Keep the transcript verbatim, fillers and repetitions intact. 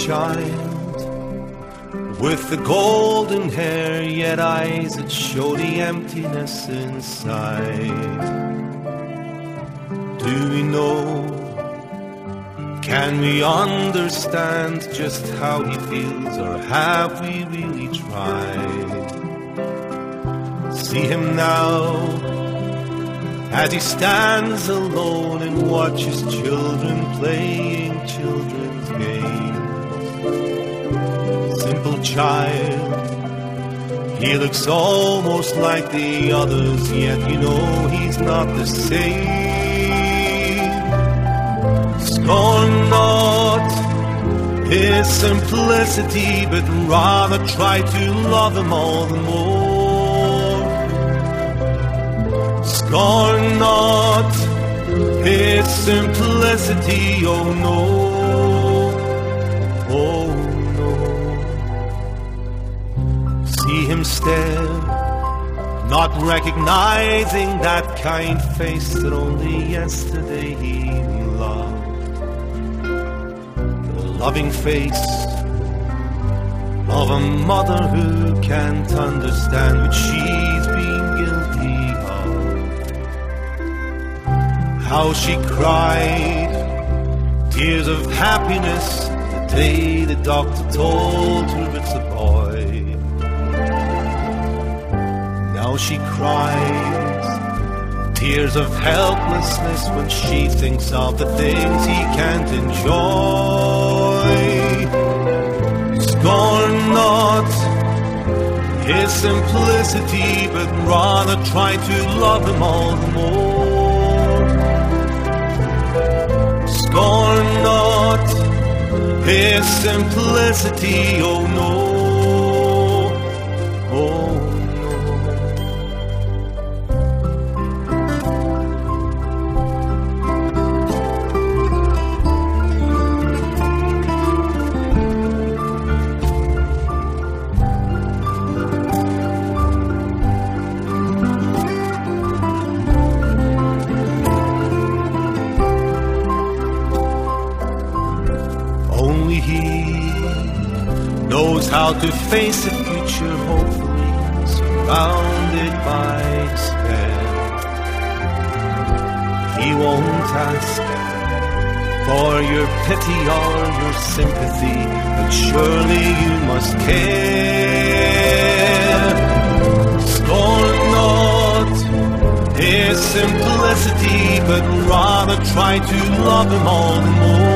child with the golden hair, yet eyes that show the emptiness inside. Do we know? Can we understand just how he feels, or have we really tried? See him now as he stands alone and watches children playing children's games. Simple child, he looks almost like the others, yet you know he's not the same. Scorn not his simplicity, but rather try to love him all the more. Scorn not his simplicity, oh no, oh no. See him stare, not recognizing that kind face that only yesterday he loved. The loving face of a mother who can't understand what she's been guilty of. How she cried tears of happiness the day the doctor told her it's a boy. Now she cries tears of helplessness when she thinks of the things he can't enjoy. Scorn not his simplicity, but rather try to love him all the more. Scorn not his simplicity, oh no, oh how to face the future, hopefully surrounded by despair. He won't ask for your pity or your sympathy, but surely you must care. Scorn not his simplicity, but rather try to love him all the more.